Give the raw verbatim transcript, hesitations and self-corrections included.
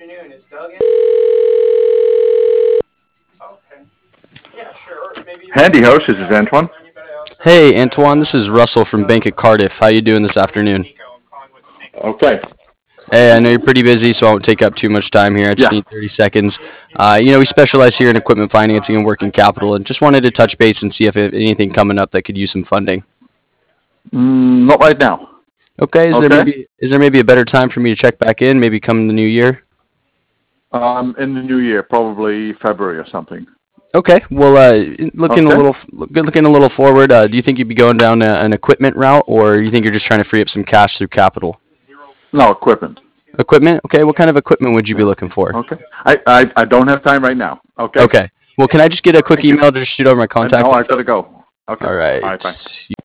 afternoon. Is Doug in? Okay. Yeah, sure. Maybe Handy House, this is Antoine. Hey, Antoine, this is Russell from Bank of Cardiff. How you doing this afternoon? Okay. Hey, I know you're pretty busy, so I won't take up too much time here. I just Yeah. need thirty seconds. Uh, you know, we specialize here in equipment financing and working capital, and just wanted to touch base and see if there's anything coming up that could use some funding. Mm, not right now. Okay, is Okay. there maybe is there maybe a better time for me to check back in, maybe come the new year? Um, in the new year, probably February or something. Okay, well, uh, looking Okay. a little looking a little forward, uh, do you think you'd be going down a, an equipment route, or you think you're just trying to free up some cash through capital? No, equipment. Equipment? Okay, what kind of equipment would you be looking for? Okay. I, I, I don't have time right now. Okay. Okay. Well, can I just get a quick Thank you. email to just shoot over my contact No, I info? gotta go. Okay. All right. All right, bye.